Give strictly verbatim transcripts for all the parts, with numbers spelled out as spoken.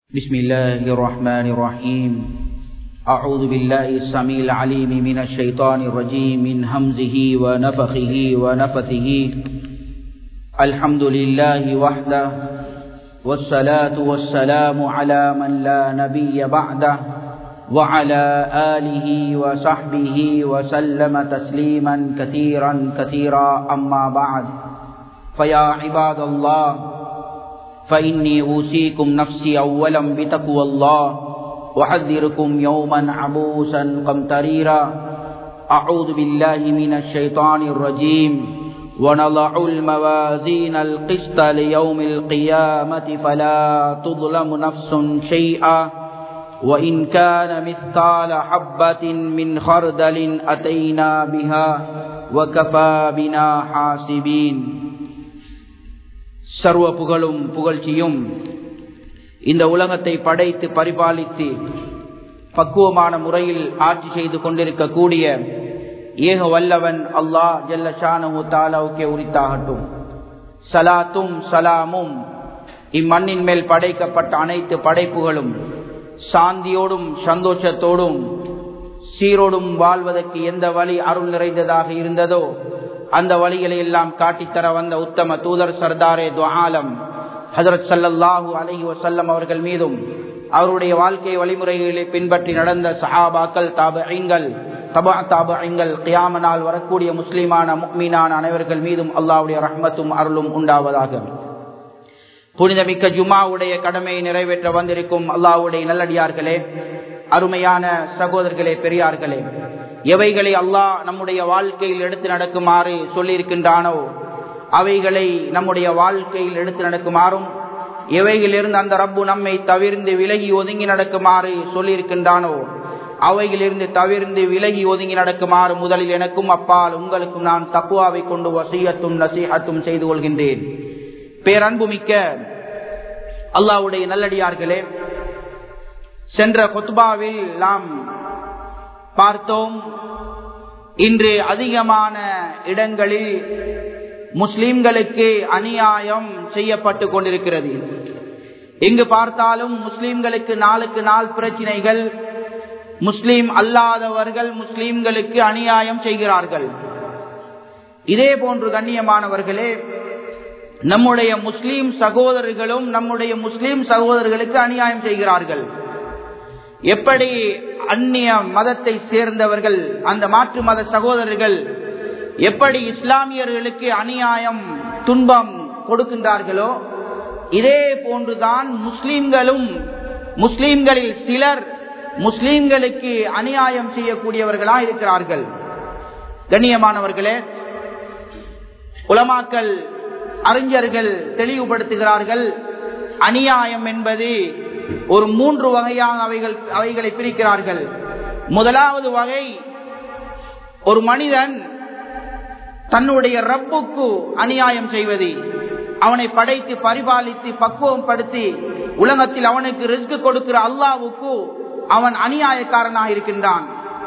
بسم الله الرحمن الرحيم. أعوذ بالله السميع العليم من الشيطان الرجيم من همزه ونفخه ونفثه. الحمد لله وحده والصلاة والسلام على من لا نبي بعده وعلى آله وصحبه وسلم تسليما كثيرا كثيرا. أما بعد، فيا عباد الله، فإني أوصيكم نفسي أولا بتقوى الله وأحذركم يوما عبوسا قمطريرا. أعوذ بالله من الشيطان الرجيم. ونضع الموازين القسط ليوم القيامة فلا تظلم نفس شيئا وإن كان مثقال حبة من خردل أتينا بها وكفى بنا حاسبين. சர்வ புகழும் புகழ்ச்சியும் இந்த உலகத்தை படைத்து பரிபாலித்து பக்குவமான முறையில் ஆட்சி செய்து கொண்டிருக்கக்கூடிய ஏக வல்லவன் அல்லாஹ் ஜல்ல ஷானஹு தஆலாவுக்கே உரித்தாகட்டும். சலாத்தும் சலாமும் இம்மண்ணின் மேல் படைக்கப்பட்ட அனைத்து படைப்புகளும் சாந்தியோடும் சந்தோஷத்தோடும் சீரோடும் வாழ்வதற்கு எந்த வழி அருள் நிறைந்ததாக இருந்ததோ அந்த வழிகளை எல்லாம் காட்டித்தர வந்த உத்தம தூதர் சர்தாரே து ஆலம் ஹஜ்ரத் ஸல்லல்லாஹு அலைஹி வஸல்லம் அவர்கள் மீதும் அவருடைய வாழ்க்கை வழிமுறைகளை பின்பற்றி நடந்த சஹாபாக்கள், தாபிஈன்கள், தபா தாபிஈன்கள், கியாம நாள் வரக்கூடிய முஸ்லிமான முஃமினான அனைவர்கள் மீதும் அல்லாஹ்வுடைய ரஹ்மத்தும் அருளும் உண்டாவதாக. புனிதமிக்க ஜுமாவுடைய கடமையை நிறைவேற்ற வந்திருக்கும் அல்லாஹ்வுடைய நல்லடியார்களே, அருமையான சகோதரர்களே, பெரியார்களே, எவைகளை அல்லாஹ் நம்முடைய வாழ்க்கையில் எடுத்து நடக்குமாறு சொல்லியிருக்கின்றானோ அவைகளை நம்முடைய வாழ்க்கையில் எடுத்து நடக்குமாறும், எவைகளிலிருந்து அந்த ரப்பு நம்மை தவிர்ந்து விலகி ஒதுங்கி நடக்குமாறு சொல்லியிருக்கின்றானோ அவைகளிலிருந்து தவிர்ந்து விலகி ஒதுங்கி நடக்குமாறு முதலில் எனக்கும் அப்பால் உங்களுக்கும் நான் தக்வாவை கொண்டு வசியத்தும் நசீஹத்தும் செய்து கொள்கின்றேன். பேரன்புமிக்க அல்லாஹ்வுடைய நல்லடியார்களே, சென்ற குத்பாவில் நாம் பார்த்தோம், இன்று அதிகமான இடங்களில் முஸ்லிம்களுக்கு அநியாயம் செய்யப்பட்டு கொண்டிருக்கிறது. எங்கு பார்த்தாலும் முஸ்லிம்களுக்கு நாளுக்கு நாள் பிரச்சனைகள், முஸ்லிம் அல்லாதவர்கள் முஸ்லிம்களுக்கு அநியாயம் செய்கிறார்கள். இதே போன்று கண்ணியமானவர்களே, நம்முடைய முஸ்லிம் சகோதரர்களும் நம்முடைய முஸ்லிம் சகோதரர்களுக்கு அநியாயம் செய்கிறார்கள். எப்படி அந்நிய மதத்தை சேர்ந்தவர்கள், அந்த மாற்று மத சகோதரர்கள் எப்படி இஸ்லாமியர்களுக்கு அநியாயம் துன்பம் கொடுக்கின்றார்களோ இதே போன்றுதான் முஸ்லிம்களும் முஸ்லிம்களில் சிலர் முஸ்லிம்களுக்கு அநியாயம் செய்யக்கூடியவர்களாக இருக்கிறார்கள். கண்ணியமானவர்களே, உலமாக்கள், அறிஞர்கள் தெளிவுபடுத்துகிறார்கள், அநியாயம் என்பது ஒரு மூன்று வகையாக அவைகள் அவைகளை பிரிக்கிறார்கள். முதலாவது வகை, ஒரு மனிதன் தன்னுடைய ரப்புக்கு அநியாயம் செய்வது. அவனை படைத்து பரிபாலித்து பக்குவம் படுத்தி உலகத்தில் அவனுக்கு ரிஸ்க் கொடுக்கிற அல்லாஹ்வுக்கு அவன் அநியாயக்காரனாக இருக்கின்றான்.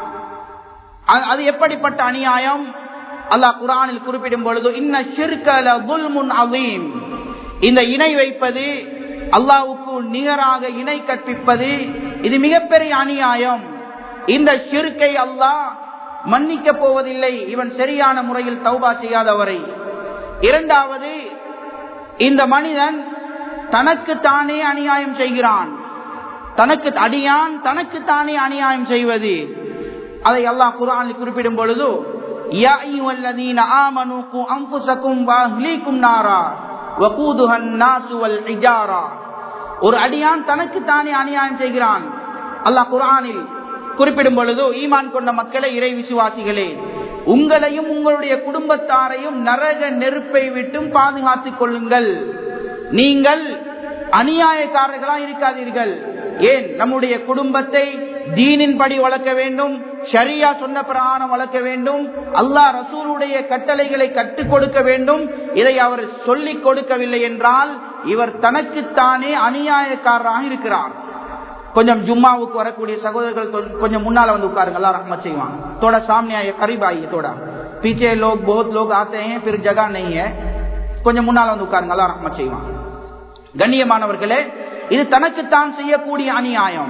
அது எப்படிப்பட்ட அநியாயம்? அல்லாஹ் குர்ஆனில் குறிப்பிடும் பொழுது, இன்ன ஷிர்க லظுல்முன் அஸீம், இந்த இணை வைப்பது, அல்லாஹ்வுக்கு நிகராக இணை கற்பிப்பது, இது மிகப்பெரிய அநியாயம். இந்த ஷிர்கை அல்லாஹ் மன்னிக்க போவதில்லை, இவன் சரியான முறையில் தௌபா செய்யாதவரை. இரண்டாவது, இந்த மனிதன் தனக்கு தானே அநியாயம் செய்கிறான். தனக்கு அடியான் தனக்கு தானே அநியாயம் செய்வது, அதை அல்லாஹ் குர்ஆனில் குறிப்பிடும் பொழுது, யா அய்யுஹல்லதீன ஆமனூ கு அன்ஃபுஸகும் வ அஹ்லீகும் நாரா வகூதுஹன் நாசு வல் ஹிஜாரா. ஒரு அடியான் தனக்கு தானே அநியாயம் செய்கிறான். அல்லாஹ் குர்ஆனில் குறிப்பிடும் பொழுது, ஈமான் கொண்ட மக்களை, இறை விசுவாசிகளே, உங்களையும் உங்களுடைய குடும்பத்தாரையும் நரக நெருப்பை விட்டும் பாதுகாத்துக் கொள்ளுங்கள். நீங்கள் அநியாயக்காரர்களா இருக்காதீர்கள். ஏன்? நம்முடைய குடும்பத்தை தீனின் படி வளர்க்க வேண்டும், ஷரியா சொன்ன பிரகாரம் வளர்க்க வேண்டும், அல்லாஹ் ரசூலுடைய கட்டளைகளை கற்றுக் கொடுக்க வேண்டும். இதை அவர் சொல்லிக் கொடுக்கவில்லை என்றால் இவர் தனக்குத்தானே அநியாயக்காரராக இருக்கிறார். கொஞ்சம் ஜும்மாவுக்கு வரக்கூடிய சகோதரர்கள் கொஞ்சம் முன்னால வந்து உட்காருங்க, அல்லாஹ் रहमत செய்வான். थोड़ा सामने आइए, करीब आइए, थोड़ा पीछे लोग बहुत लोग आते हैं, फिर जगह नहीं है. கொஞ்சம் முன்னால வந்து உட்காருங்க, அல்லாஹ் रहमत செய்வான். கண்ணியமானவர்களே, இது தனக்குத்தான் செய்யக்கூடிய அநியாயம்.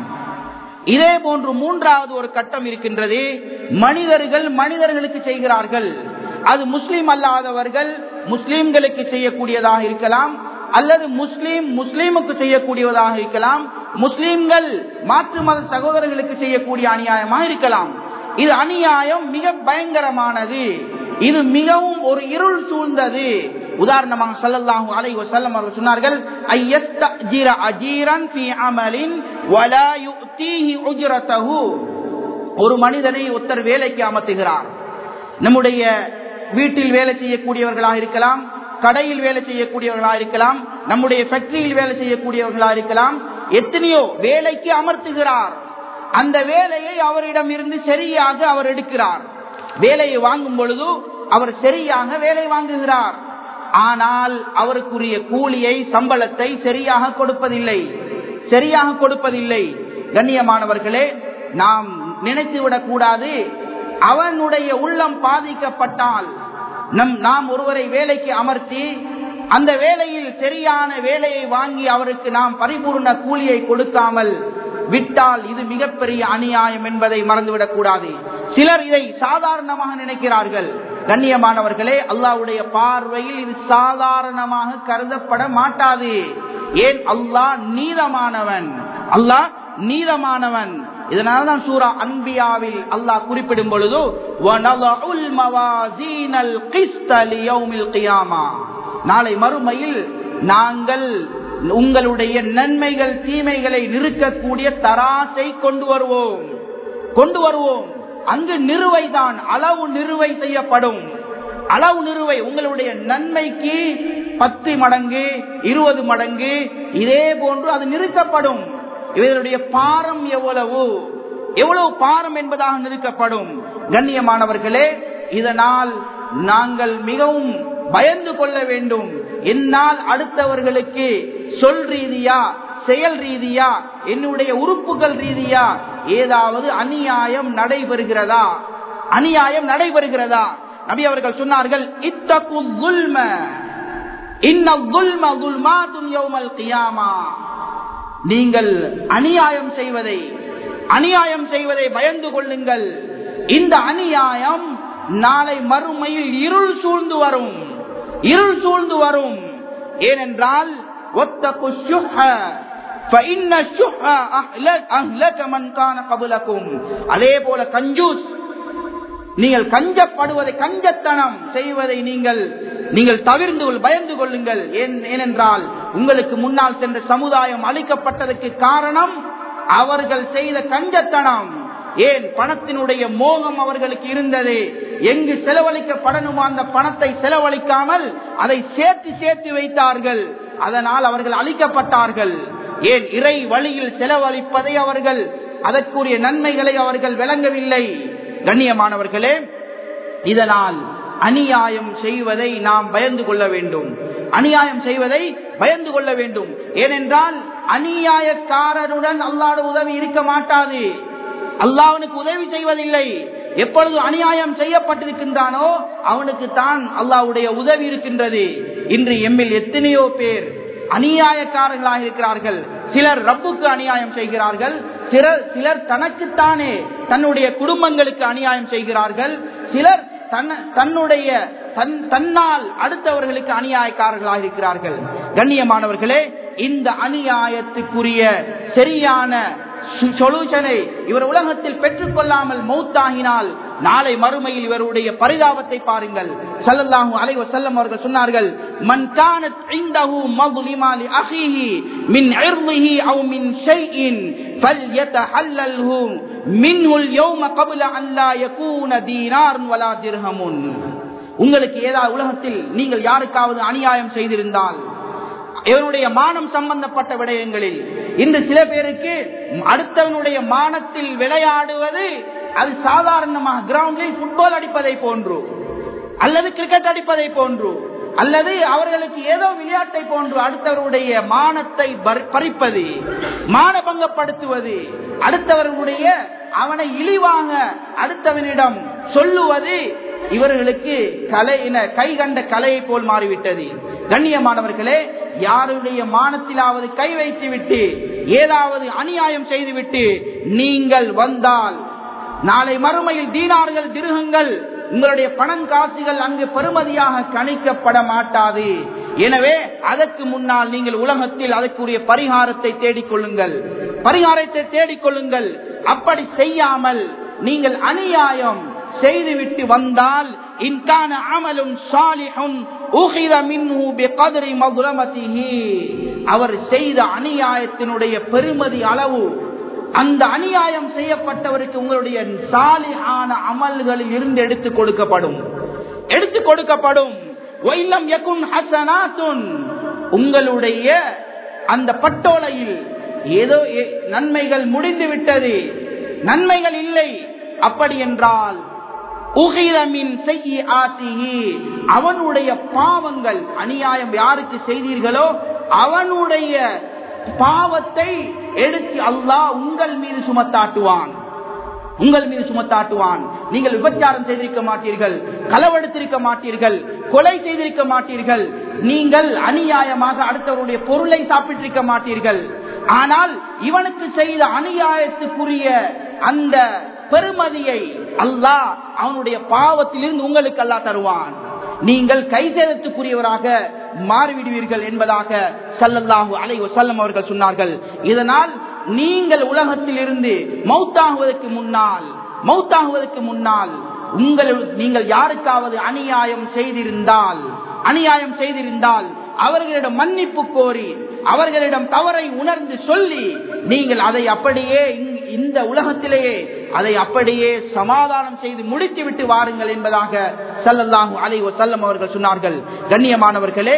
இதே போன்று மூன்றாவது ஒரு கட்டம் இருக்கின்றது. மனிதர்கள் மனிதர்களுக்கு செய்கிறார்கள். அது முஸ்லிம் அல்லாதவர்கள் முஸ்லிம்களுக்கு செய்யக்கூடியதாக இருக்கலாம், அல்லது முஸ்லிம் முஸ்லிமுக்கு செய்யக்கூடியதாக இருக்கலாம், முஸ்லிம்கள் மாற்று மத சகோதரர்களுக்கு செய்யக்கூடிய அநியாயமாக இருக்கலாம். இது அநியாயம் மிக பயங்கரமானது. இது மிகவும் ஒரு இருள் சூழ்ந்தது. உதாரணமாக ஸல்லல்லாஹு அலைஹி வஸல்லம் அவர்கள் சொன்னார்கள், ஐயஸ்தஜிர அஜீரன் ஃபீ அமலின் வலா யுதீஹி உஜ்ரதஹு. ஒரு மனிதனை ஒருத்தர் வேலைக்கு அமர்த்துகிறார். நம்முடைய வீட்டில் வேலை செய்யக்கூடியவர்களாக இருக்கலாம், கடையில் வேலை செய்யக்கூடியவர்களாக இருக்கலாம், நம்முடைய ஃபேக்டரியில் வேலை செய்யக்கூடியவர்களாக இருக்கலாம். எத்தனையோ வேலைக்கு அமர்த்துகிறார். அந்த வேலையை அவரிடம் இருந்து சரியாக அவர் எடுக்கிறார். வேலையை வாங்கும் பொழுது அவர் சரியாக வேலை வாங்குகிறார். ஆனால் அவருக்குரிய கூலியை சம்பளத்தை சரியாக கொடுப்பதில்லை சரியாக கொடுப்பதில்லை கண்ணியமானவர்களே, நாம் நினைத்துவிடக் கூடாது அவனுடைய உள்ளம் பாதிக்கப்பட்டால் நம் நாம் ஒருவரை வேலைக்கு அமர்த்தி அந்த வேலையில் சரியான வேலையை வாங்கி அவருக்கு நாம் பரிபூர்ண கூலியை கொடுக்காமல் விட்டால் இது மிகப்பெரிய அநியாயம் என்பதை மறந்துவிடக் கூடாது. சிலர் இதை சாதாரணமாக நினைக்கிறார்கள். கண்ணியமானவர்களே, அல்லாஹ்வுடைய பார்வையில் இது சாதாரணமாக கருதப்பட மாட்டாது. ஏன்? அல்லாஹ் நீதமானவன், அல்லாஹ் நீதமானவன். இதனால்தான் சூரா அன்பியாவில் அல்லாஹ் குறிப்பிடும் பொழுது வனதஉல் மவாசீனல் கிஸ்த லியௌமில் கியாமா, நாளை மறுமையில் நாங்கள் உங்களுடைய நன்மைகள் தீமைகளை நிறுக்கக்கூடிய தராசை கொண்டு வருவோம் கொண்டு வருவோம் அங்கு நிறுவைதான் அளவு நிறுவை செய்யப்படும். அளவு நிறுவை உங்களுடைய நன்மைக்கு பத்து மடங்கு இருபது மடங்கு இதே போன்று அது நிறுத்தப்படும். இவர்களுடைய பாரம் எவ்வளவு எவ்வளவு பாரம் என்பதாக நிறுத்தப்படும். கண்ணியமானவர்களே, இதனால் நாங்கள் மிகவும் பயந்து கொள்ள வேண்டும். என்னால் அடுத்தவர்களுக்கு சொல் ரீதியா செயல் ரீதியா என்னுடைய உறுப்புகள் ரீதியா ஏதாவது அநியாயம் நடைபெறுகிறதா அநியாயம் நடைபெறுகிறதா நபி அவர்கள் சொன்னார்கள், இத்தகு ஸுல்ம இன்ன ஸுல்ம ஸுல்மாத்துன் யௌமல் கியாமா. நீங்கள் அநியாயம் செய்வதை அநியாயம் செய்வதை பயந்து கொள்ளுங்கள். இந்த அநியாயம் நாளை மறுமையில் இருள் சூழ்ந்து வரும் இருள் சூழ்ந்து வரும் ஏனென்றால் வத்தகு ஷுஹ ஃபஇன்ன ஷுஹ அஹ்லக மன் கான கப்லகும். அதே போல கஞ்சூஸ், நீங்கள் கஞ்சப்படுவதை கஞ்சத்தனம் செய்வதை நீங்கள் நீங்கள் தவிர்ந்து பயந்து கொள்ளுங்கள். ஏனென்றால் உங்களுக்கு முன்னால் சென்ற சமுதாயம் அழிக்கப்பட்டதற்கு காரணம் அவர்கள் செய்த கஞ்சத்தனம். ஏன்? பணத்தினுடைய மோகம் அவர்களுக்கு இருந்தது. எங்கு செலவழிக்கப்படணுமோ அந்த பணத்தை செலவழிக்காமல் அதை சேர்த்து சேர்த்து வைத்தார்கள். அதனால் அவர்கள் அழிக்கப்பட்டார்கள். ஏன்? இறை வழியில் செலவழிப்பதை அவர்கள் அதற்குரிய நன்மைகளை அவர்கள் விளங்கவில்லை. கண்ணியமானவர்களே, இதனால் அநியாயம் செய்வதை நாம் பயந்து கொள்ள வேண்டும். அநியாயம் செய்வதை பயந்து கொள்ள வேண்டும். ஏனென்றால் அநியாயக்காரனுடன் அல்லாஹ்வுடைய உதவி இருக்க மாட்டாது. அல்லாஹ் அவனுக்கு உதவி செய்வதில்லை. எப்பொழுது அநியாயம் செய்யப்பட்டிருக்கின்றானோ அவனுக்கு தான் அல்லாஹ்வுடைய உதவி இருக்கின்றது. இன்று எம்மில் எத்தனையோ பேர் அநியாயக்காரர்களாக இருக்கிறார்கள். சிலர் ரப்புக்கு அநியாயம் செய்கிறார்கள், சிலர் சிலர் தனக்குத்தானே தன்னுடைய குடும்பங்களுக்கு அநியாயம் செய்கிறார்கள், சிலர் தன்னுடைய தன்னால் அடுத்தவர்களுக்கு அநியாயக்காரர்களாக இருக்கிறார்கள். கண்ணியமானவர்களே, இந்த அநியாயத்துக்குரிய சரியான சொல்யூஷனை இவர் உலகத்தில் பெற்றுக் கொள்ளாமல் மௌத்தாகினால் நாளை மறுமையில் இவருடைய பரிதாபத்தை பாருங்கள். ஸல்லல்லாஹு அலைஹி வஸல்லம் அவர்கள் சொன்னார்கள், மன் கானத் இன்தஹு மظلமா லி அஹீஹி மின் இர்திஹி அவ் மின் ஷைஇன் ஃபல்யதஹல்லல்ஹு மின்ஹு அல்-யௌம قبل அன் லா யகூன தீனார் வலா திர்ஹமுன். உங்களுக்கு ஏதாவது உலகத்தில் நீங்கள் யாருக்காவது அநியாயம் செய்திருந்தால் இவனுடைய மானம் சம்பந்தப்பட்ட விடயங்களில் இன்று சில பேருக்கு அடுத்தவனுடைய மானத்தில் விளையாடுவது அது சாதாரணமாக கிரவுண்டில் புட்பால் அடிப்பதை போன்று அல்லது கிரிக்கெட் அடிப்பதை போன்று அல்லது அவர்களுக்கு ஏதோ விளையாட்டை போன்று அடுத்தவருடைய மானத்தை பறிப்பது, மானபங்கப்படுத்துவது, அடுத்தவர்களுடைய அவனை இழிவாக அடுத்தவனிடம் சொல்லுவது இவர்களுக்கு கலை கை கண்ட கலையை போல் மாறிவிட்டது. கண்ணியமானவர்களே, யாருடைய மானத்திலாவது கை வைத்து விட்டு ஏதாவது அநியாயம் செய்துவிட்டு நீங்கள் வந்தால் நாளை மறுமையில் தீனார்கள் திருகங்கள் உங்களுடைய பணம் காசுகள் அங்கு பெறுமதியாக கணிக்கப்பட மாட்டாது. எனவே அதற்கு முன்னால் நீங்கள் உலகத்தில் அதற்குரிய பரிகாரத்தை தேடிக்கொள்ளுங்கள், பரிகாரத்தை தேடிக்கொள்ளுங்கள். அப்படி செய்யாமல் நீங்கள் அநியாயம் செய்துவிட்டு வந்தால் இன்கான அமலும் சாலிஹுன் உகிர மின்ஹு பிகத்ரி மظلمته, அவர் செய்த அநியாயத்தினுடைய பெருமதி அளவு அந்த அநியாயம் செய்யப்பட்டவருக்கு உங்களுடைய சாலிஹான அமல்களில் இருந்து எடுத்து கொடுக்கப்படும் எடுத்து கொடுக்கப்படும் வைலம் யகுன் ஹஸனாத்துன், உங்களுடைய அந்த பட்டோலையில் ஏதோ நன்மைகள் முடிந்து விட்டது, நன்மைகள் இல்லை, அப்படி என்றால் அவனுடைய பாவங்கள், அநியாயம் யாருக்கு செய்தீர்களோ அவனுடைய பாவத்தை எடுத்து அல்லாஹ் உங்கள் மீது சுமத்தாட்டுவான் உங்கள் மீது சுமத்தாட்டுவான் நீங்கள் விபச்சாரம் செய்திருக்க மாட்டீர்கள், களவெடுத்திருக்க மாட்டீர்கள், கொலை செய்திருக்க மாட்டீர்கள், நீங்கள் அநியாயமாக அடுத்தவருடைய பொருளை சாப்பிட்டிருக்க மாட்டீர்கள். ஆனால் இவனுக்கு செய்த அநியாயத்துக்குரிய அந்த பெருமதியை அல்லாஹ் அவனுடைய பாவத்திலிருந்து உங்களுக்கு அல்லாஹ் தருவான். நீங்கள் கைசேதத்துக்குரியவராக மாறிவிடுவீர்கள் என்பதாக ஸல்லல்லாஹு அலைஹி வஸல்லம் அவர்கள் சொன்னார்கள். இதனால் நீங்கள் உலகத்தில் இருந்து மௌத்தாகுவதற்கு முன்னால் மௌத்தாகுவதற்கு முன்னால் உங்கள் நீங்கள் யாருக்காவது அநியாயம் செய்திருந்தால் அநியாயம் செய்திருந்தால் அவர்களிடம் மன்னிப்பு கோரி அவர்களிடம் தவறை உணர்ந்து சொல்லி நீங்கள் அதை அப்படியே இந்த உலகத்திலேயே அதை அப்படியே சமாதானம் செய்து முடித்து விட்டு வாருங்கள் என்பதாக ஸல்லல்லாஹு அலைஹி வஸல்லம் அவர்கள் சொன்னார்கள். கண்ணியமானவர்களே,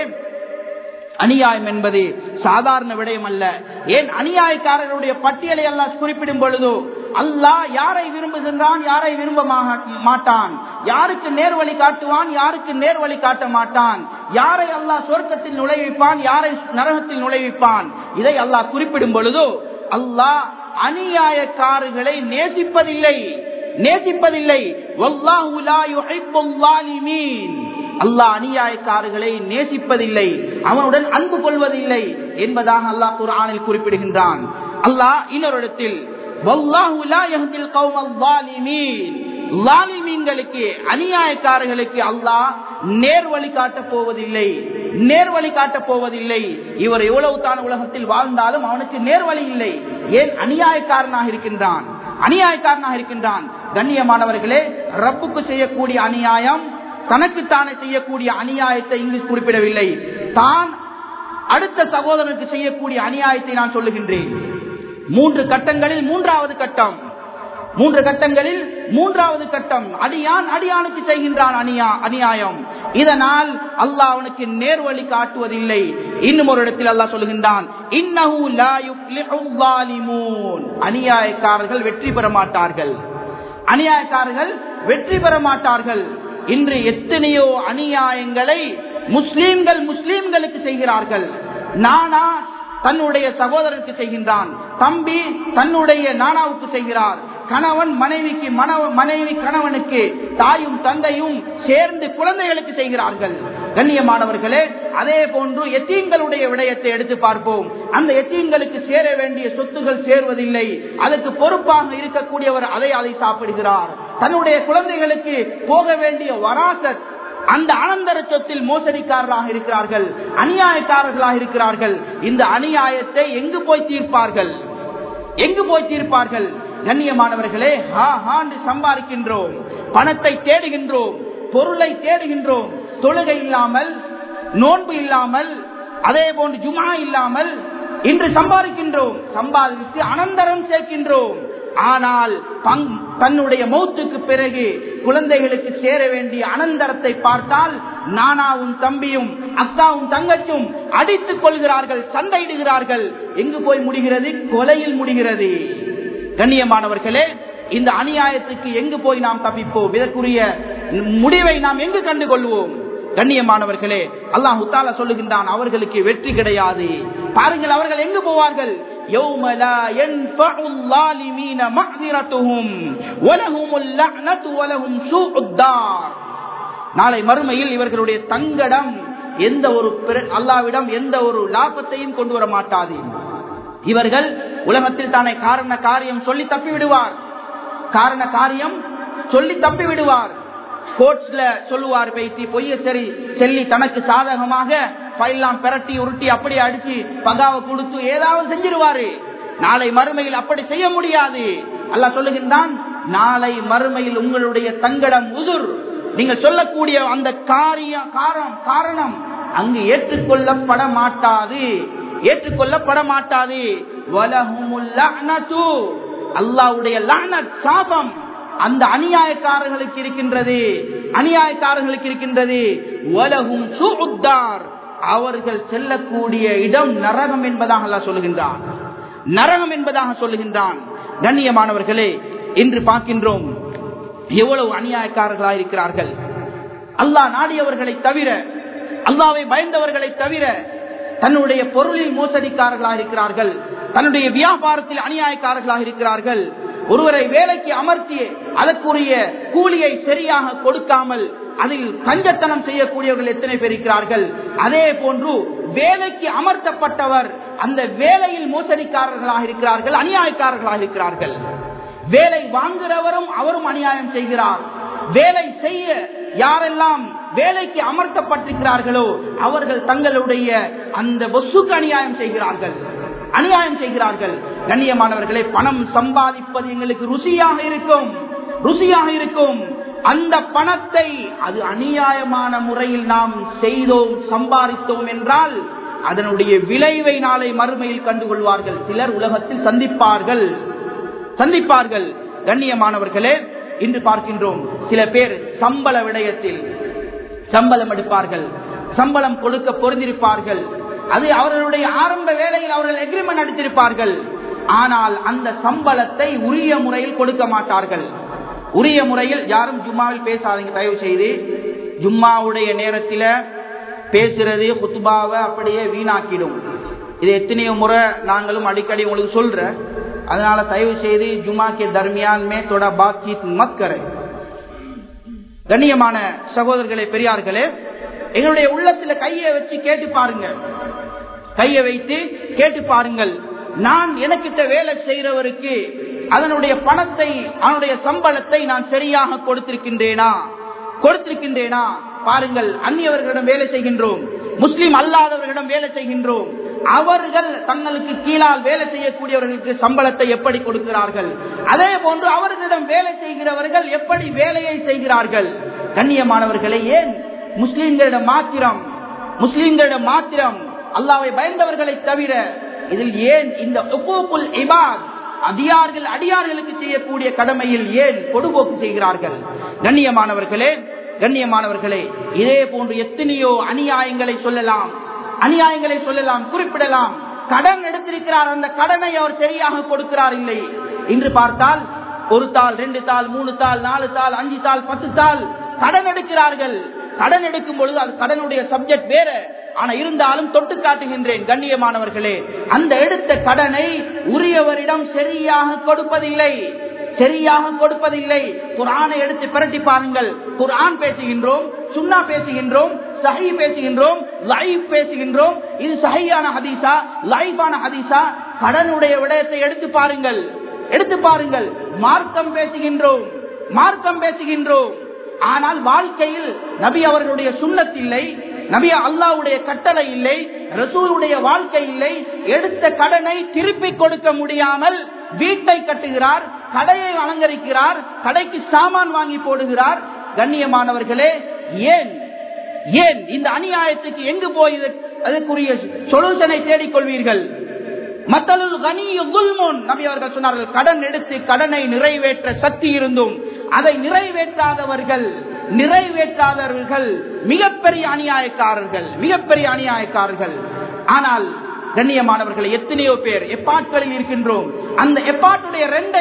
அநியாயம் என்பது சாதாரண விடயம் அல்ல. ஏன் அநியாயக்காரர்களுடைய பட்டியலை அல்லாஹ் குறிப்பிடும் பொழுது அல்லாஹ் யாரை விரும்புகின்றான், யாரை விரும்ப மாட்டான், யாருக்கு நேர்வழி காட்டுவான், யாருக்கு நேர்வழி காட்ட மாட்டான், யாரை அல்லாஹ் சொர்க்கத்தில் நுழைவிப்பான், யாரை நரகத்தில் நுழைவிப்பான், இதை அல்லாஹ் குறிப்பிடும் பொழுது அல்லாஹ் அநியாயக்காரர்களை நேசிப்பதில்லை நேசிப்பதில்லை வல்லாஹு லா யுஹிப்புல் ஸாலிமீன். அல்லாஹ் அநியாயக்காரர்களை நேசிப்பதில்லை, அவனுடன் அன்பு கொள்வதில்லை என்பதாக அல்லாஹ் குர்ஆனில் குறிப்பிடுகின்றான். அல்லாஹ் இன்னொரு இடத்தில் வல்லாஹு லா யஹ்தில் கௌமல் ஸாலிமீன், ஸாலிமீன்களுக்கு அநியாயக்காரர்களுக்கு அல்லாஹ் நேர்வழி காட்டப் போவதில்லை நேர்வழி காட்டப் போவதில்லை. இவர் எவ்வளவு தான் உலகத்தில் வாழ்ந்தாலும் அவனுக்கு நேர்வழி இல்லை. ஏன்? அநியாயக்காரனாக இருக்கின்றான் அநியாயக்காரனாக இருக்கின்றான். கண்ணியமானவர்களே, ரப்புக்கு செய்யக்கூடிய அநியாயம், தனக்குத்தானே செய்யக்கூடிய அநியாயத்தை இங்கு குறிப்பிடவில்லை, தான் அடுத்த சகோதரனுக்கு செய்யக்கூடிய அநியாயத்தை நான் சொல்லுகின்றேன். மூன்று கட்டங்களில் மூன்றாவது கட்டம் மூன்று கட்டங்களில் மூன்றாவது கட்டம் அடியான் அடியானுக்கு செய்கின்றான் அநியா அநியாயம். இதனால் அல்லாஹ் அவனுக்கு நேர்வழி காட்டுவதில்லை. இன்னும் ஒரு இடத்தில் அல்லாஹ் சொல்லுகின்றான், இன்னஹு லா யுஃப்லிஹுல் ஸாலிமூன், அநியாயக்காரர்கள் வெற்றி பெற மாட்டார்கள் அநியாயக்காரர்கள் வெற்றி பெற மாட்டார்கள். இன்று எத்தனையோ அநியாயங்களை முஸ்லிம்கள் முஸ்லிம்களுக்கு செய்கிறார்கள். நானா தன்னுடைய சகோதரனுக்கு செய்கின்றான், தம்பி தன்னுடைய நானாவுக்கு செய்கிறார், கணவன் மனைவிக்கு, மனைவி கணவனுக்கு, தாயும் தந்தையும் சேர்ந்து குழந்தைகளுக்கு செய்கிறார்கள். கண்ணியமானவர்களே, அதே போன்று எத்தீம்களுடைய விடயத்தை எடுத்து பார்ப்போம். அந்த எத்தீம்களுக்கு சேர வேண்டிய சொத்துகள் சேர்வதில்லை, அதற்கு பொறுப்பாக இருக்கக்கூடியவர் அதை அதை சாப்பிடுகிறார். தன்னுடைய குழந்தைகளுக்கு போக வேண்டிய வராசத், அந்த அனந்தர சொத்தில் மோசடிக்காரர்களாக இருக்கிறார்கள், அநியாயக்காரர்களாக இருக்கிறார்கள். இந்த அநியாயத்தை எங்கு போய் தீர்ப்பார்கள் எங்கு போய் தீர்ப்பார்கள் கண்ணியமானவர்களே, ஹா ஹாண்டு சம்பாதிக்கின்றோம், பணத்தை தேடுகின்றோம், பொருளை தேடுகின்றோம், தொழுகை இல்லாமல், நோன்பு இல்லாமல், அதே போன்று ஜுமா இல்லாமல் இன்று சம்பாதிக்கின்றோம், சம்பாதித்து அனந்தரம் சேர்க்கின்றோம். ஆனால் தன்னுடைய மௌத்துக்கு பிறகு குழந்தைகளுக்கு சேர வேண்டிய அனந்தரத்தை பார்த்தால் நானாவும் தம்பியும் அக்காவும் தங்கச்சும் அடித்துக் கொள்கிறார்கள், சண்டையிடுகிறார்கள். எங்கு போய் முடிகிறது? கொலையில் முடிகிறது. கண்ணியமானவர்களே, இந்த அநியாயத்துக்கு எங்கு போய் நாம் தப்பிப்போம்? இதற்குரிய முடிவை நாம் எங்கு கண்டு கொள்வோம்? கண்ணியமானவர்களே, அல்லாஹ் தஆலா சொல்லுகின்றான், அவர்களுக்கு வெற்றி கிடையாது. பாருங்கள், அவர்கள் எங்கு போவார்கள்? யௌம லா யன்ஃபஉல் ஸாலிமீன மஅ்ஸிரத்துஹும் வலஹுமுல் லஅனது வலஹும் ஸூஉத் தார். நாளை மறுமையில் இவர்களுடைய தங்கடம் எந்த ஒரு அல்லாஹ்விடம் எந்த ஒரு லாபத்தையும் கொண்டு வர மாட்டாது. இவர்கள் உலகத்தில் தானே காரண காரியம் சொல்லி தப்பி விடுவார், காரண காரியம் சொல்லி தப்பி விடுவார். கோர்ட்ஸ்ல சொல்லுவார், பேசி பொய்ய சரி செல்லி தனக்கு சாதகமாக ஃபைல்லாம் பெரட்டி உருட்டி அப்படி அடிச்சு பகாவை கொடுத்து ஏதாவது செஞ்சிருவாரு. நாளை மறுமையில் அப்படி செய்ய முடியாது. அல்லாஹ் சொல்லுகின்றான், நாளை மறுமையில் உங்களுடைய தங்கடம் உதுர், நீங்க சொல்லக்கூடிய அந்த காரியம் காரணம் காரணம் அங்கு ஏற்றுக்கொள்ளப்பட மாட்டாது, ஏற்றுக்கொள்ளப்பட மாட்டாது. வலஹுமுல் லஅனது, அல்லாஹ்வுடைய லஅனத் சாபம் அந்த அநியாயக்காரர்களுக்கு இருக்கின்றது, அநியாயக்காரர்களுக்கு இருக்கின்றது. வலஹும் சூஉத்தார், அவர்கள் செல்லக்கூடிய இடம் நரகம் என்பதாக அல்லாஹ் சொல்லுகின்றான், நரகம் என்பதாக சொல்லுகின்றான். கண்ணியமானவர்களே, இன்று பார்க்கின்றோம் எவ்வளவு அநியாயக்காரர்களாக இருக்கிறார்கள். அல்லாஹ் நாடியவர்களை தவிர, அல்லாஹ்வை பயந்தவர்களை தவிர தன்னுடைய பொருளில் மோசடிக்காரர்களாக இருக்கிறார்கள், தன்னுடைய வியாபாரத்தில் அநியாயக்காரர்களாக இருக்கிறார்கள். ஒருவரை வேலைக்கு அமர்த்தி அதற்குரிய கூலியை சரியாக கொடுக்காமல் அதில் கஞ்சத்தனம் செய்யக்கூடியவர்கள் எத்தனை பேர் இருக்கிறார்கள். அதே போன்று வேலைக்கு அமர்த்தப்பட்டவர் அந்த வேலையில் மோசடிக்காரர்களாக இருக்கிறார்கள், அநியாயக்காரர்களாக இருக்கிறார்கள். வேலை வாங்குறவரும் அவரும் அநியாயம் செய்கிறார். வேலை செய்ய யாரெல்லாம் வேலைக்கு அமர்த்தப்பட்டிருக்கிறார்களோ அவர்கள் தங்களுடைய அந்த பொசுக்கு அநியாயம் செய்கிறார்கள், அநியாயம் செய்கிறார்கள். கண்ணியமானவர்களை, பணம் சம்பாதிப்பது எங்களுக்கு ருசியாக இருக்கும், ருசியாக இருக்கும். அந்த பணத்தை அது அநியாயமான முறையில் நாம் செய்தோம், சம்பாதித்தோம் என்றால் அதனுடைய விளைவை நாளை மறுமையில் கண்டுகொள்வார்கள். சிலர் உலகத்தில் சந்திப்பார்கள் சந்திப்பார்கள் கண்ணியமானவர்களே, இன்று பார்க்கின்றோம் சில பேர் சம்பள விடயத்தில் சம்பளம் எடுப்பார்கள், சம்பளம் கொடுக்க பொருந்திருப்பார்கள். அது அவர்களுடைய ஆரம்ப வேலையில் அவர்கள் எக்ரிமெண்ட் அடித்திருப்பார்கள். ஆனால் அந்த சம்பளத்தை உரிய முறையில் கொடுக்க மாட்டார்கள். உரிய முறையில் யாரும் ஜும்மாவில் பேசாதீங்க தயவு செய்து. ஜும்மாவுடைய நேரத்தில் பேசுறது குத்துபாவை அப்படியே வீணாக்கிடும். இது எத்தனையோ முறை நாங்களும் அடிக்கடி உங்களுக்கு சொல்ற. அதனால தயவு செய்து ஜும்மா கே தர்மியான் மே தோடா பாத்சீத் மத் கரே. கண்ணியமான சகோதரர்களே, பெரியார்களே, எங்களுடைய உள்ளத்துல கையை வச்சு கேட்டு பாருங்க, கையை வைத்து கேட்டு பாருங்கள். நான் எனக்கிட்ட வேலை செய்யறவருக்கு அதனுடைய பணத்தை, அவனுடைய சம்பளத்தை நான் சரியாக கொடுத்திருக்கின்றேனா கொடுத்திருக்கின்றேனா பாருங்கள். அந்நியவர்களிடம் வேலை செய்கின்றோம், முஸ்லிம் அல்லாதவர்களிடம் வேலை செய்கின்றோம். அவர்கள் தங்களுக்கு கீழால் வேலை செய்யக்கூடியவர்களுக்கு சம்பளத்தை எப்படி கொடுக்கிறார்கள், அதே போன்று அவர்களிடம் வேலை செய்கிறவர்கள் எப்படி வேலையை செய்கிறார்கள். கண்ணியமானவர்களை, ஏன் முஸ்லிம்களிடம் மாத்திரம் முஸ்லிம்களிடம் மாத்திரம் அல்லாஹ்வை பயந்தவர்களை தவிர இதில் ஏன் இந்த உக்கூக்குல் இபாத், அடியார்கள் அடியார்களுக்கு செய்யக்கூடிய கடமையில் ஏன் பொடுபோக்கு செய்கிறார்கள்? கண்ணியமானவர்களே கண்ணியமானவர்களே இதே போன்று எத்தனையோ அநியாயங்களை சொல்லலாம், அநியாயங்களை சொல்லலாம், குறிப்பிடலாம். கடன் எடுத்திருக்கிறார், அந்த கடனை அவர் சரியாக கொடுக்கிறார் இல்லை. இன்று பார்த்தால் ஒரு தாள், ரெண்டு தாள், மூணு தாள், நாலு தாள், அஞ்சு தாள், பத்து தாள் கடன் எடுக்கிறார்கள். கடன் எடுக்கும் பொழுது அது கடனுடைய சப்ஜெக்ட் வேற, ஆனா இருந்தாலும் தொட்டு காட்டுகின்றேன். கண்ணியமானவர்களே, அந்த எடுத்த கடனை உரியவரிடம் சரியாக கொடுப்பதில்லை, சரியாக கொடுப்பதில்லை. குர்ஆனை எடுத்து பிரட்டி பாருங்கள். குர்ஆன் பேசுகின்றோம், சுன்னா பேசுகின்றோம், சஹீ பேசுகின்றோம், லைஃப் பேசுகின்றோம். இது சஹீயான ஹதீஸா, லைஃபான ஹதீஸா? கடனுடைய விடயத்தை எடுத்து பாருங்கள், எடுத்து பாருங்கள். மார்க்கம் பேசுகின்றோம், மார்க்கம் பேசுகின்றோம். ஆனால் வாழ்க்கையில் நபி அவர்களுடைய சுன்னத் இல்லை, நபி அல்லாஹ்வுடைய கட்டளை இல்லை, ரசூலுடைய வாழ்க்கை இல்லை. எடுத்த கடனை திருப்பி கொடுக்க முடியாமல் வீட்டை கட்டுகிறார், கடையை அலங்கரிக்கிறார், கடைக்கு சாமான் வாங்கி போடுகிறார். கண்ணியமானவர்களே, ஏன் ஏன் இந்த அநியாயத்துக்கு எங்கு போய் அதற்குரிய சொல்யூஷனை தேடிக்கொள்வீர்கள்? மத்தலுல் கனியு குல்முன், நபி அவர்கள் சொன்னார்கள், கடன் எடுத்து கடனை நிறைவேற்ற சக்தி இருந்தும் அதை நிறைவேற்றாதவர்கள் நிறைவேற்றாதவர்கள் மிகப்பெரிய அநியாயக்காரர்கள், மிகப்பெரிய அநியாயக்காரர்கள். ஆனால் கண்ணியமானவர்கள், எத்தனையோ பேர் எப்பாட்களில் இருக்கின்றோம், அந்த எப்பாட்டுடைய ரெண்டை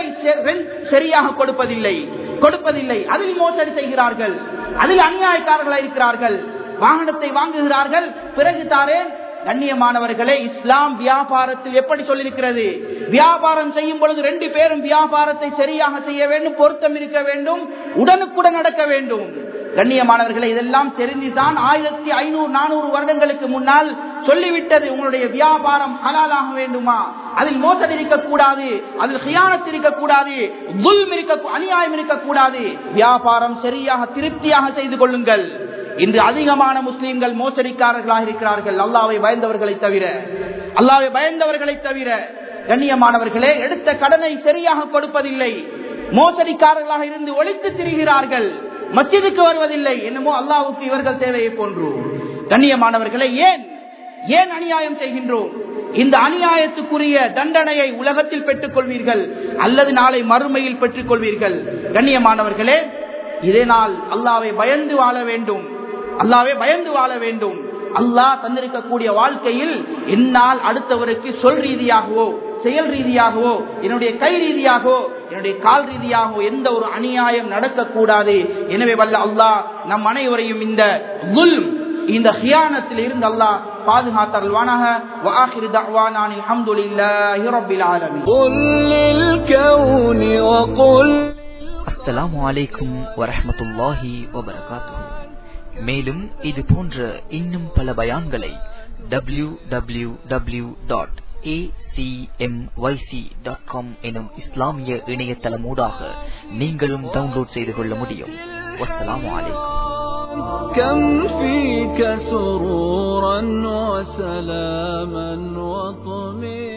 சரியாக கொடுப்பதில்லை கொடுப்பதில்லை அதில் மோசடி செய்கிறார்கள், அதில் அநியாயக்காரர்களாக இருக்கிறார்கள். வாகனத்தை வாங்குகிறார்கள், பிறகு தாரேன். கண்ணியமானவர்களே, இஸ்லாம் வியாபாரத்தில் எப்படி சொல்லியிருக்கிறது? வியாபாரம் செய்யும் பொழுது ரெண்டு பேரும் வியாபாரத்தை சரியாக செய்ய வேண்டும், பொருத்தம் இருக்க வேண்டும், உடனுக்குடன் நடக்க வேண்டும். கண்ணியமானவர்களை இதெல்லாம் தெரிந்துதான் ஆயிரத்தி ஐநூறு நானூறு வருடங்களுக்கு முன்னால் சொல்லிவிட்டது. உங்களுடைய வியாபாரம் ஹலாலாக வேண்டுமா, அதில் மோசடி இருக்கக்கூடாது, அதில் கியானத் இருக்கக்கூடாது, துல்ம் இருக்க அநியாயம் இருக்கக்கூடாது, வியாபாரம் சரியாக திருப்தியாக செய்து கொள்ளுங்கள். இன்று அதிகமான முஸ்லிம்கள் மோசடிக்காரர்களாக இருக்கிறார்கள், அல்லாஹ்வை பயந்தவர்களை தவிர. அல்லாஹ்வை பயந்தவர்களை தவிர கண்ணியமானவர்களே எடுத்த கடனை சரியாக கொடுப்பதில்லை, மோசடிக்காரர்களாக இருந்து ஒழித்து திரிகிறார்கள், மஸ்ஜிதுக்கு வருவதில்லை. என்னமோ அல்லாஹ்வுக்கு இவர்கள் தேவையை போன்று. கண்ணியமானவர்களே ஏன் ஏன் அநியாயம் செய்கின்றோம்? இந்த அநியாயத்துக்குரிய தண்டனையை உலகத்தில் பெற்றுக் கொள்வீர்கள் அல்லது நாளை மறுமையில் பெற்றுக் கொள்வீர்கள். கண்ணியமானவர்களே இதனால் அல்லாஹ்வை பயந்து வாழ வேண்டும், அல்லாஹ்வை பயந்து வாழ வேண்டும். அல்லாஹ் தந்திருக்கக்கூடிய வாழ்க்கையில் என்னால் அடுத்தவருக்கு சொல் ரீதியாகவோ செயல் ரீதியாகவோ என்னுடைய கை ரீதியாகவோ என்னுடைய கால் ரீதியாகவோ எந்த ஒரு அநியாயம் நடக்கக்கூடாது. எனவே வல்ல அல்லாஹ் நம் அனைவரையும் இந்த துல்ம் இந்த கியானத்தில் இருந்து அல்லாஹ் பாதுகாத்தருள்வானாக. வ ஆகிரு தஅவானா அல்ஹம்துலில்லாஹி ரப்பில் ஆலமீன். குல் லில் கௌனி வ குல். அஸ்ஸலாமு அலைக்கும் வரஹ்மத்துல்லாஹி வ பரகாத்துஹு. மேலும் இது போன்ற இன்னும் பல பயான்களை W W W dot A C M Y C dot com எனும் இஸ்லாமிய இணையதளமூடாக நீங்களும் டவுன்லோட் செய்து கொள்ள முடியும். வஸ்ஸலாமு அலைக்கும். كم فيك سرورا وسلاما وطمئنا